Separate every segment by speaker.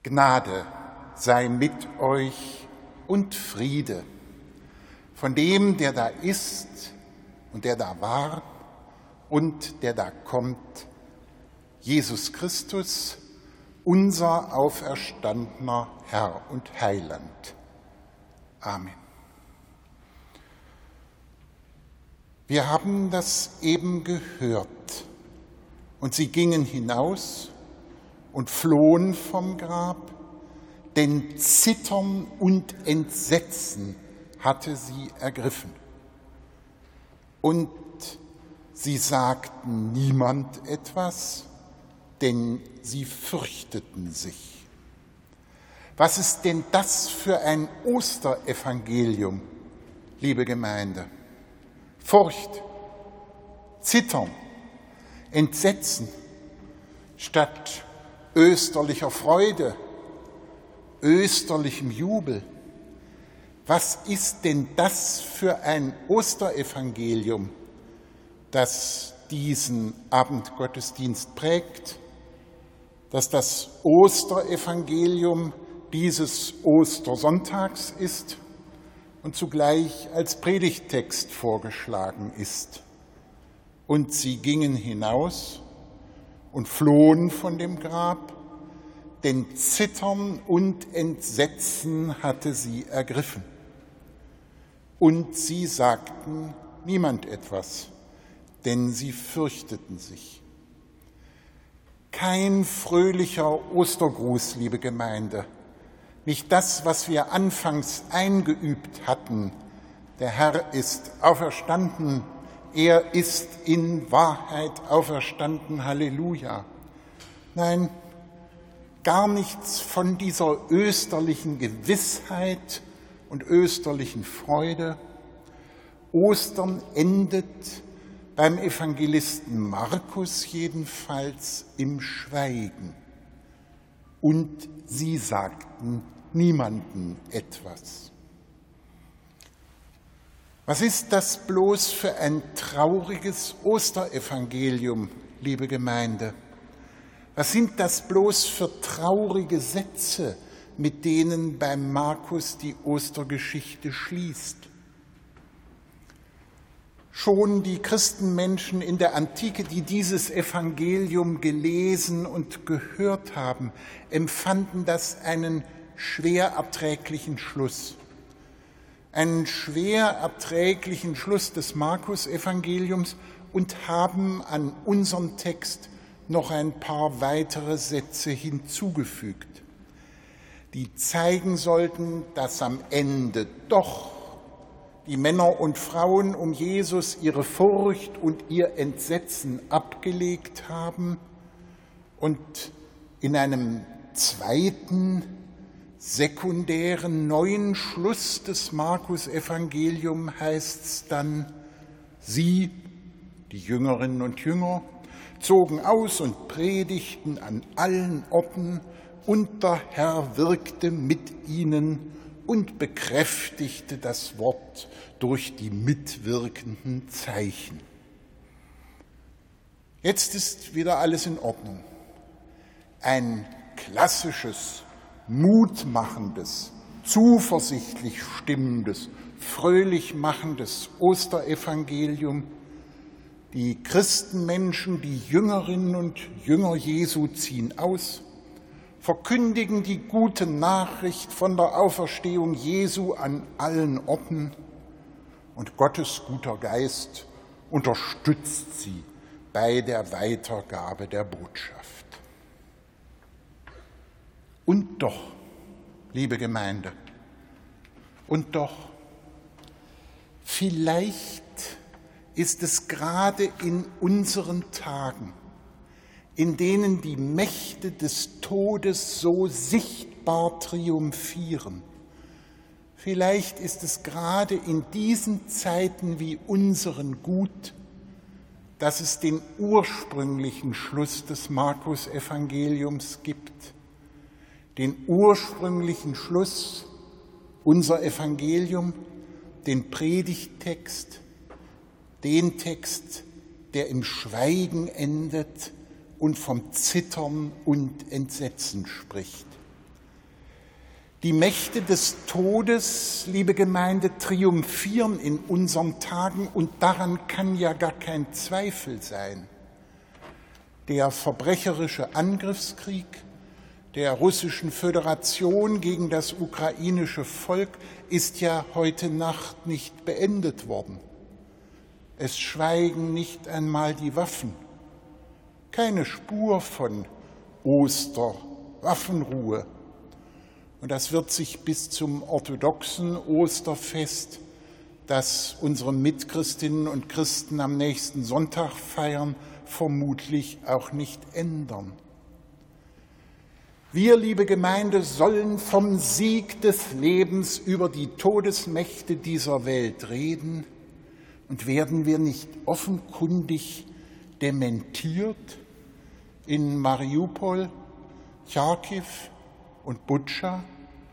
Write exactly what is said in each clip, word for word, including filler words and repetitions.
Speaker 1: Gnade sei mit euch und Friede von dem, der da ist und der da war und der da kommt, Jesus Christus, unser auferstandener Herr und Heiland. Amen. Wir haben das eben gehört, und sie gingen hinaus und flohen vom Grab, denn Zittern und Entsetzen hatte sie ergriffen. Und sie sagten niemand etwas, denn sie fürchteten sich. Was ist denn das für ein Osterevangelium, liebe Gemeinde? Furcht, Zittern, Entsetzen statt österlicher Freude, österlichem Jubel. Was ist denn das für ein Osterevangelium, das diesen Abendgottesdienst prägt, dass das Osterevangelium dieses Ostersonntags ist und zugleich als Predigttext vorgeschlagen ist? Und sie gingen hinaus und flohen von dem Grab, denn Zittern und Entsetzen hatte sie ergriffen. Und sie sagten niemand etwas, denn sie fürchteten sich. Kein fröhlicher Ostergruß, liebe Gemeinde, nicht das, was wir anfangs eingeübt hatten. Der Herr ist auferstanden, er ist in Wahrheit auferstanden, Halleluja. Nein, gar nichts von dieser österlichen Gewissheit und österlichen Freude. Ostern endet beim Evangelisten Markus jedenfalls im Schweigen. Und sie sagten niemanden etwas. Was ist das bloß für ein trauriges Osterevangelium, liebe Gemeinde? Was sind das bloß für traurige Sätze, mit denen beim Markus die Ostergeschichte schließt? Schon die Christenmenschen in der Antike, die dieses Evangelium gelesen und gehört haben, empfanden das einen schwer erträglichen Schluss. Einen schwer erträglichen Schluss des Markus-Evangeliums und haben an unseren Text noch ein paar weitere Sätze hinzugefügt, die zeigen sollten, dass am Ende doch die Männer und Frauen um Jesus ihre Furcht und ihr Entsetzen abgelegt haben und in einem zweiten, sekundären, neuen Schluss des Markus-Evangelium heißt es dann, sie, die Jüngerinnen und Jünger, zogen aus und predigten an allen Orten, und der Herr wirkte mit ihnen und bekräftigte das Wort durch die mitwirkenden Zeichen. Jetzt ist wieder alles in Ordnung. Ein klassisches, mutmachendes, zuversichtlich stimmendes, fröhlich machendes Osterevangelium. Die Christenmenschen, die Jüngerinnen und Jünger Jesu ziehen aus, verkündigen die gute Nachricht von der Auferstehung Jesu an allen Orten, und Gottes guter Geist unterstützt sie bei der Weitergabe der Botschaft. Und doch, liebe Gemeinde, und doch, vielleicht ist es gerade in unseren Tagen, in denen die Mächte des Todes so sichtbar triumphieren, vielleicht ist es gerade in diesen Zeiten wie unseren gut, dass es den ursprünglichen Schluss des Markus-Evangeliums gibt, den ursprünglichen Schluss, unser Evangelium, den Predigttext, den Text, der im Schweigen endet und vom Zittern und Entsetzen spricht. Die Mächte des Todes, liebe Gemeinde, triumphieren in unseren Tagen und daran kann ja gar kein Zweifel sein. Der verbrecherische Angriffskrieg der Russischen Föderation gegen das ukrainische Volk ist ja heute Nacht nicht beendet worden. Es schweigen nicht einmal die Waffen. Keine Spur von Osterwaffenruhe. Und das wird sich bis zum orthodoxen Osterfest, das unsere Mitchristinnen und Christen am nächsten Sonntag feiern, vermutlich auch nicht ändern. Wir, liebe Gemeinde, sollen vom Sieg des Lebens über die Todesmächte dieser Welt reden. Und werden wir nicht offenkundig dementiert in Mariupol, Charkiw und Butscha?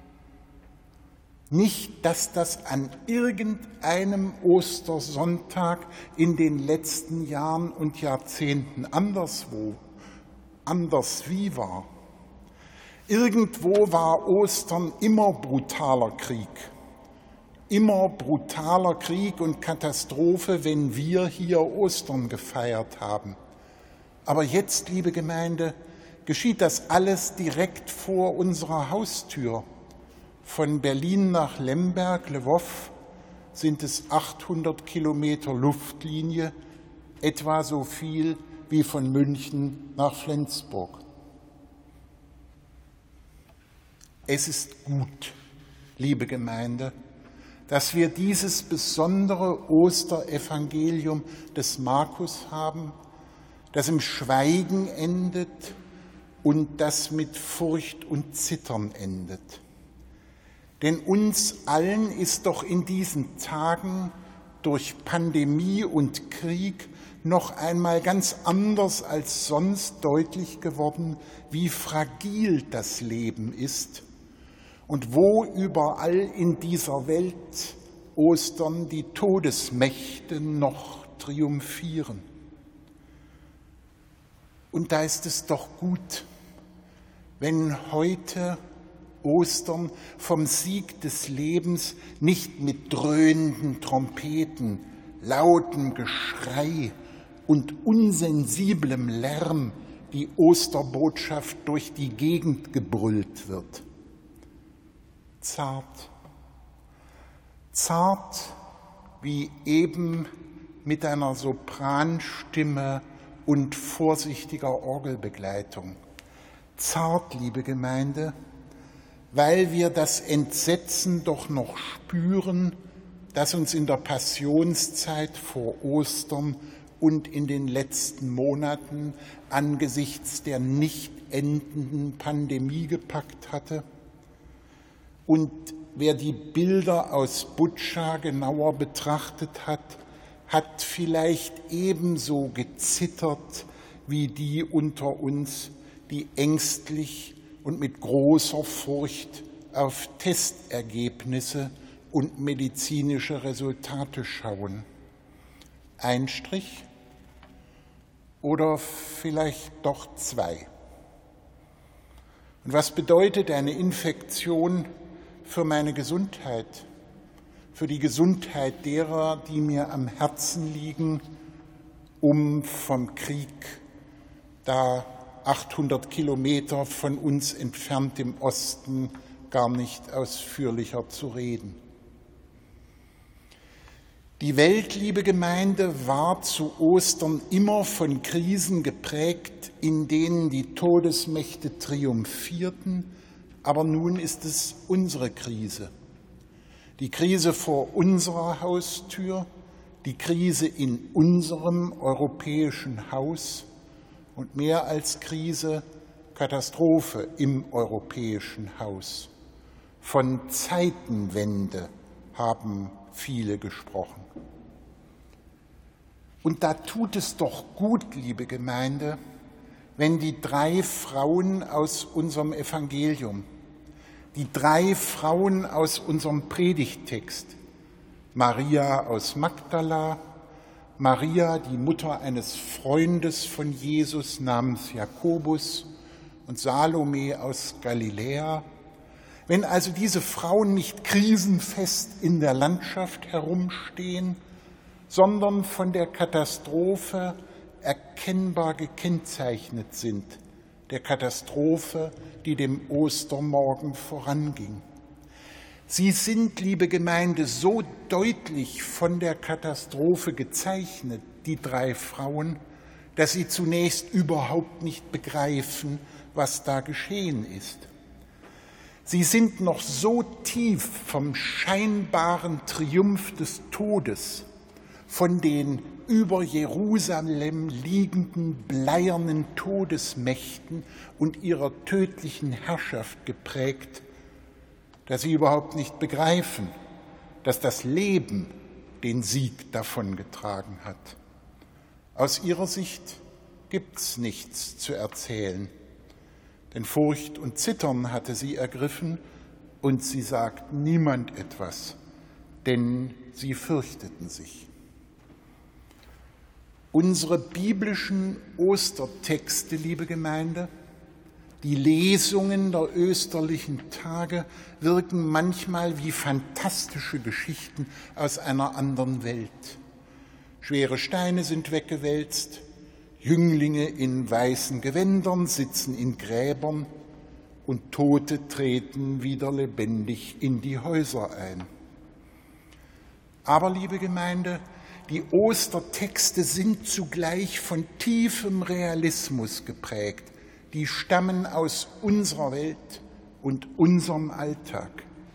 Speaker 1: Nicht, dass das an irgendeinem Ostersonntag in den letzten Jahren und Jahrzehnten anderswo, anders wie war. Irgendwo war Ostern immer brutaler Krieg, immer brutaler Krieg und Katastrophe, wenn wir hier Ostern gefeiert haben. Aber jetzt, liebe Gemeinde, geschieht das alles direkt vor unserer Haustür. Von Berlin nach Lemberg, Lwow, sind es achthundert Kilometer Luftlinie, etwa so viel wie von München nach Flensburg. Es ist gut, liebe Gemeinde, dass wir dieses besondere Osterevangelium des Markus haben, das im Schweigen endet und das mit Furcht und Zittern endet. Denn uns allen ist doch in diesen Tagen durch Pandemie und Krieg noch einmal ganz anders als sonst deutlich geworden, wie fragil das Leben ist und wo überall in dieser Welt Ostern die Todesmächte noch triumphieren. Und da ist es doch gut, wenn heute Ostern vom Sieg des Lebens nicht mit dröhnenden Trompeten, lautem Geschrei und unsensiblem Lärm die Osterbotschaft durch die Gegend gebrüllt wird. Zart, zart wie eben mit einer Sopranstimme und vorsichtiger Orgelbegleitung. Zart, liebe Gemeinde, weil wir das Entsetzen doch noch spüren, das uns in der Passionszeit vor Ostern und in den letzten Monaten angesichts der nicht endenden Pandemie gepackt hatte. Und wer die Bilder aus Butscha genauer betrachtet hat, hat vielleicht ebenso gezittert wie die unter uns, die ängstlich und mit großer Furcht auf Testergebnisse und medizinische Resultate schauen. Ein Strich oder vielleicht doch zwei. Und was bedeutet eine Infektion für meine Gesundheit, für die Gesundheit derer, die mir am Herzen liegen, um vom Krieg da achthundert Kilometer von uns entfernt im Osten gar nicht ausführlicher zu reden. Die Welt, liebe Gemeinde, war zu Ostern immer von Krisen geprägt, in denen die Todesmächte triumphierten, aber nun ist es unsere Krise. Die Krise vor unserer Haustür, die Krise in unserem europäischen Haus, und mehr als Krise, Katastrophe im europäischen Haus. Von Zeitenwende haben viele gesprochen. Und da tut es doch gut, liebe Gemeinde, wenn die drei Frauen aus unserem Evangelium, die drei Frauen aus unserem Predigttext, Maria aus Magdala, Maria, die Mutter eines Freundes von Jesus namens Jakobus, und Salome aus Galiläa, Wenn also diese Frauen nicht krisenfest in der Landschaft herumstehen, sondern von der Katastrophe erkennbar gekennzeichnet sind, der Katastrophe, die dem Ostermorgen voranging. Sie sind, liebe Gemeinde, so deutlich von der Katastrophe gezeichnet, die drei Frauen, dass sie zunächst überhaupt nicht begreifen, was da geschehen ist. Sie sind noch so tief vom scheinbaren Triumph des Todes, von den über Jerusalem liegenden bleiernen Todesmächten und ihrer tödlichen Herrschaft geprägt, dass sie überhaupt nicht begreifen, dass das Leben den Sieg davongetragen hat. Aus ihrer Sicht gibt's nichts zu erzählen, denn Furcht und Zittern hatte sie ergriffen und sie sagt niemand etwas, denn sie fürchteten sich. Unsere biblischen Ostertexte, liebe Gemeinde, die Lesungen der österlichen Tage wirken manchmal wie fantastische Geschichten aus einer anderen Welt. Schwere Steine sind weggewälzt, Jünglinge in weißen Gewändern sitzen in Gräbern und Tote treten wieder lebendig in die Häuser ein. Aber, liebe Gemeinde, die Ostertexte sind zugleich von tiefem Realismus geprägt. Die stammen aus unserer Welt und unserem Alltag.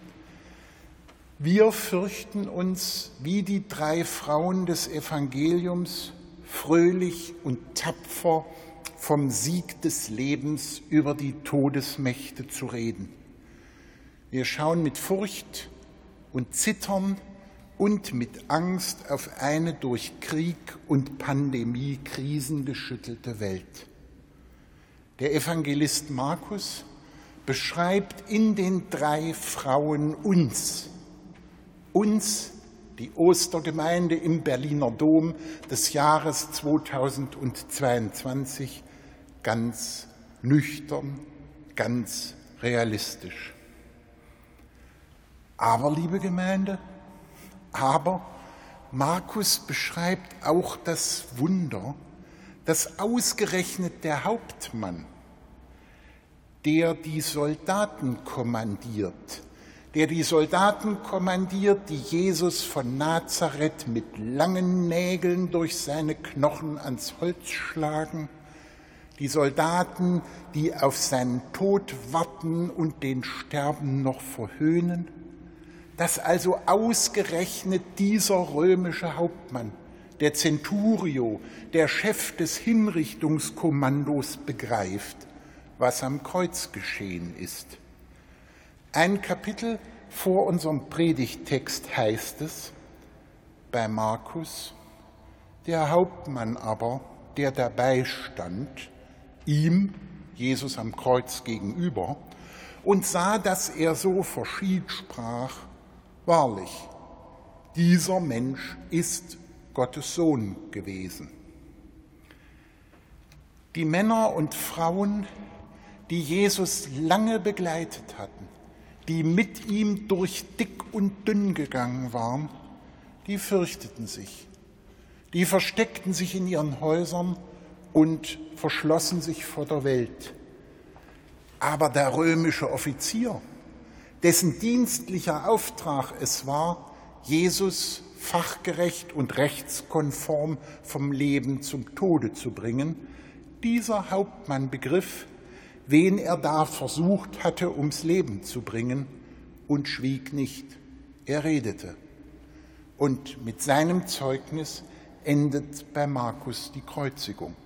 Speaker 1: Wir fürchten uns wie die drei Frauen des Evangeliums fröhlich und tapfer vom Sieg des Lebens über die Todesmächte zu reden. Wir schauen mit Furcht und Zittern und mit Angst auf eine durch Krieg und Pandemie krisengeschüttelte Welt. Der Evangelist Markus beschreibt in den drei Frauen uns, uns, die Ostergemeinde im Berliner Dom des Jahres zweitausendzweiundzwanzig, ganz nüchtern, ganz realistisch. Aber, liebe Gemeinde, aber Markus beschreibt auch das Wunder, dass ausgerechnet der Hauptmann, der die Soldaten kommandiert, der die Soldaten kommandiert, die Jesus von Nazareth mit langen Nägeln durch seine Knochen ans Holz schlagen, die Soldaten, die auf seinen Tod warten und den Sterben noch verhöhnen, dass also ausgerechnet dieser römische Hauptmann, der Centurio, der Chef des Hinrichtungskommandos, begreift, was am Kreuz geschehen ist. Ein Kapitel vor unserem Predigttext heißt es bei Markus: Der Hauptmann aber, der dabei stand, ihm, Jesus am Kreuz gegenüber, und sah, dass er so verschied, sprach: Wahrlich, dieser Mensch ist Gottes Sohn gewesen. Die Männer und Frauen, die Jesus lange begleitet hatten, die mit ihm durch dick und dünn gegangen waren, die fürchteten sich. Die versteckten sich in ihren Häusern und verschlossen sich vor der Welt. Aber der römische Offizier, dessen dienstlicher Auftrag es war, Jesus fachgerecht und rechtskonform vom Leben zum Tode zu bringen, dieser Hauptmann begriff, wen er da versucht hatte, ums Leben zu bringen, und schwieg nicht. Er redete. Und mit seinem Zeugnis endet bei Markus die Kreuzigung.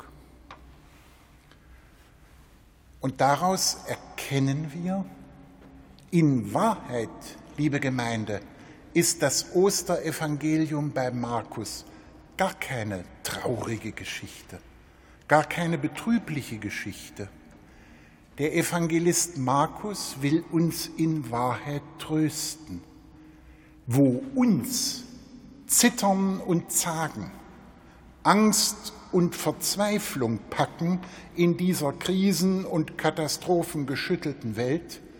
Speaker 1: Und daraus erkennen wir, in Wahrheit, liebe Gemeinde, ist das Osterevangelium bei Markus gar keine traurige Geschichte, gar keine betrübliche Geschichte. Der Evangelist Markus will uns in Wahrheit trösten. Wo uns Zittern und Zagen, Angst und Verzweiflung packen in dieser krisen- und katastrophengeschüttelten Welt,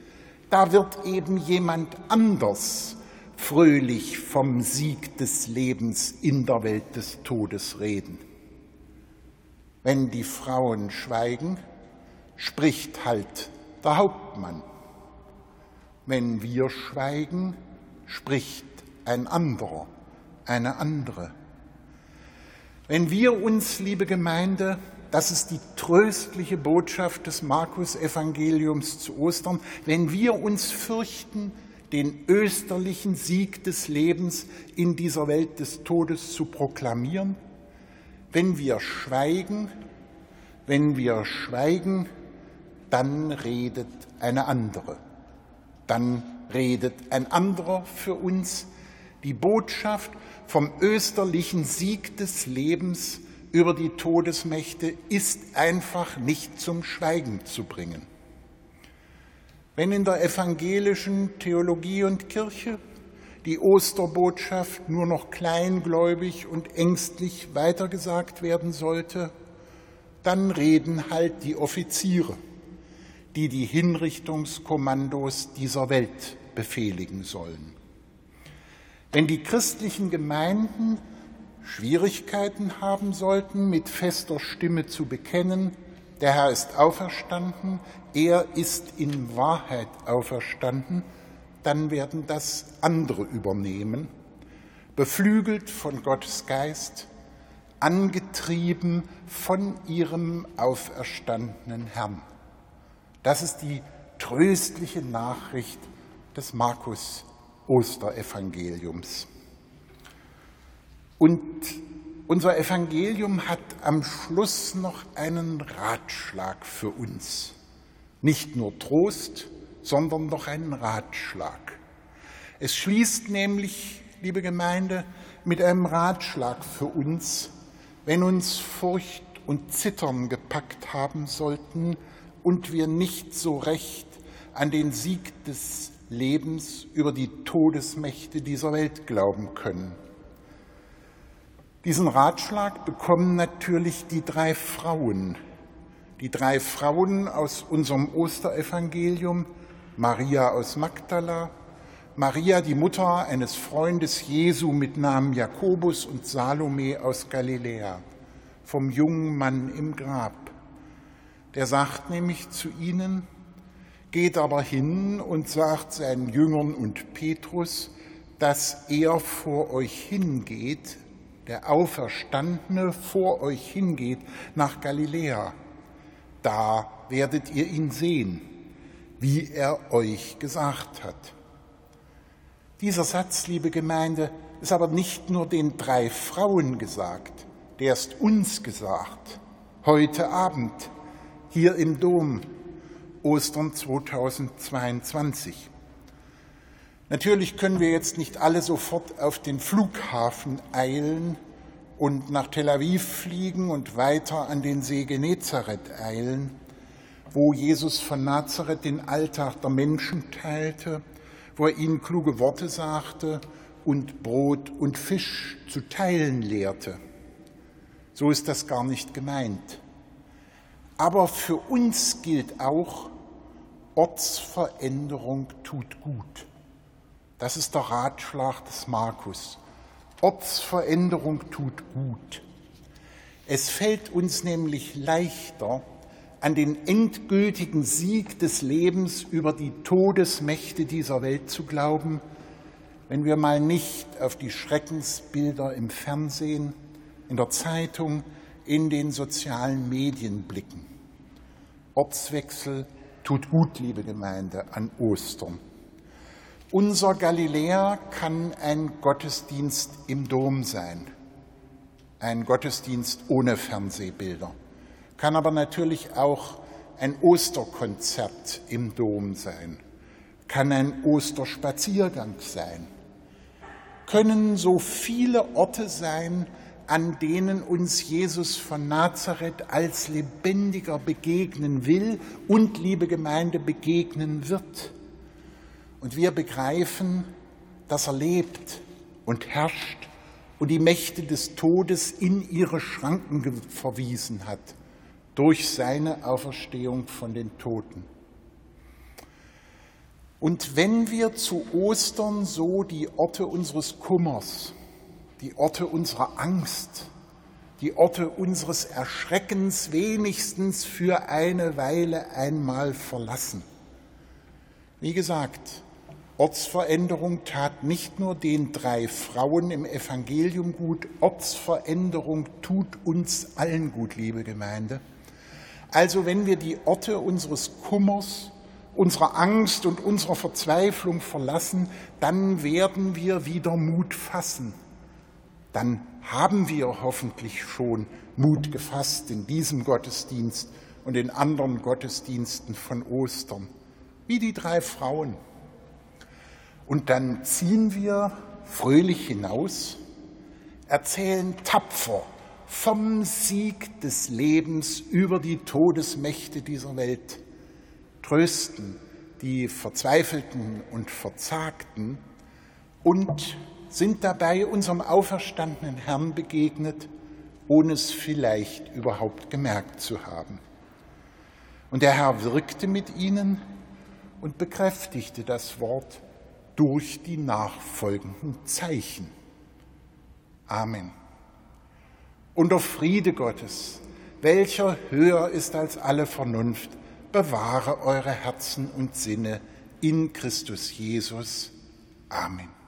Speaker 1: Da wird eben jemand anders fröhlich vom Sieg des Lebens in der Welt des Todes reden. Wenn die Frauen schweigen, spricht halt der Hauptmann. Wenn wir schweigen, spricht ein anderer, eine andere. Wenn wir uns, liebe Gemeinde, das ist die tröstliche Botschaft des Markus-Evangeliums zu Ostern, wenn wir uns fürchten, den österlichen Sieg des Lebens in dieser Welt des Todes zu proklamieren, wenn wir schweigen, wenn wir schweigen, dann redet eine andere. Dann redet ein anderer für uns. Die Botschaft vom österlichen Sieg des Lebens über die Todesmächte ist einfach nicht zum Schweigen zu bringen. Wenn in der evangelischen Theologie und Kirche die Osterbotschaft nur noch kleingläubig und ängstlich weitergesagt werden sollte, dann reden halt die Offiziere, die die Hinrichtungskommandos dieser Welt befehligen sollen. Wenn die christlichen Gemeinden Schwierigkeiten haben sollten, mit fester Stimme zu bekennen, der Herr ist auferstanden, er ist in Wahrheit auferstanden, dann werden das andere übernehmen, beflügelt von Gottes Geist, angetrieben von ihrem auferstandenen Herrn. Das ist die tröstliche Nachricht des Markus-Osterevangeliums. Und unser Evangelium hat am Schluss noch einen Ratschlag für uns. Nicht nur Trost, sondern noch einen Ratschlag. Es schließt nämlich, liebe Gemeinde, mit einem Ratschlag für uns, wenn uns Furcht und Zittern gepackt haben sollten und wir nicht so recht an den Sieg des Lebens über die Todesmächte dieser Welt glauben können. Diesen Ratschlag bekommen natürlich die drei Frauen, die drei Frauen aus unserem Osterevangelium, Maria aus Magdala, Maria, die Mutter eines Freundes Jesu mit Namen Jakobus, und Salome aus Galiläa, vom jungen Mann im Grab. Der sagt nämlich zu ihnen: Geht aber hin und sagt seinen Jüngern und Petrus, dass er vor euch hingeht, der Auferstandene vor euch hingeht nach Galiläa. Da werdet ihr ihn sehen, wie er euch gesagt hat. Dieser Satz, liebe Gemeinde, ist aber nicht nur den drei Frauen gesagt, der ist uns gesagt, heute Abend, hier im Dom, Ostern zweitausendzweiundzwanzig. Natürlich können wir jetzt nicht alle sofort auf den Flughafen eilen und nach Tel Aviv fliegen und weiter an den See Genezareth eilen, wo Jesus von Nazareth den Alltag der Menschen teilte, wo er ihnen kluge Worte sagte und Brot und Fisch zu teilen lehrte. So ist das gar nicht gemeint. Aber für uns gilt auch, Ortsveränderung tut gut. Das ist der Ratschlag des Markus. Ortsveränderung tut gut. Es fällt uns nämlich leichter, an den endgültigen Sieg des Lebens über die Todesmächte dieser Welt zu glauben, wenn wir mal nicht auf die Schreckensbilder im Fernsehen, in der Zeitung, in den sozialen Medien blicken. Ortswechsel tut gut, liebe Gemeinde, an Ostern. Unser Galiläa kann ein Gottesdienst im Dom sein, ein Gottesdienst ohne Fernsehbilder, kann aber natürlich auch ein Osterkonzert im Dom sein, kann ein Osterspaziergang sein, können so viele Orte sein, an denen uns Jesus von Nazareth als Lebendiger begegnen will und, liebe Gemeinde, begegnen wird. Und wir begreifen, dass er lebt und herrscht und die Mächte des Todes in ihre Schranken verwiesen hat durch seine Auferstehung von den Toten. Und wenn wir zu Ostern so die Orte unseres Kummers, die Orte unserer Angst, die Orte unseres Erschreckens wenigstens für eine Weile einmal verlassen. Wie gesagt, Ortsveränderung tat nicht nur den drei Frauen im Evangelium gut, Ortsveränderung tut uns allen gut, liebe Gemeinde. Also wenn wir die Orte unseres Kummers, unserer Angst und unserer Verzweiflung verlassen, dann werden wir wieder Mut fassen. Dann haben wir hoffentlich schon Mut gefasst in diesem Gottesdienst und in anderen Gottesdiensten von Ostern, wie die drei Frauen. Und dann ziehen wir fröhlich hinaus, erzählen tapfer vom Sieg des Lebens über die Todesmächte dieser Welt, trösten die Verzweifelten und Verzagten und sind dabei unserem auferstandenen Herrn begegnet, ohne es vielleicht überhaupt gemerkt zu haben. Und der Herr wirkte mit ihnen und bekräftigte das Wort durch die nachfolgenden Zeichen. Amen. Und der Friede Gottes, welcher höher ist als alle Vernunft, bewahre eure Herzen und Sinne in Christus Jesus. Amen.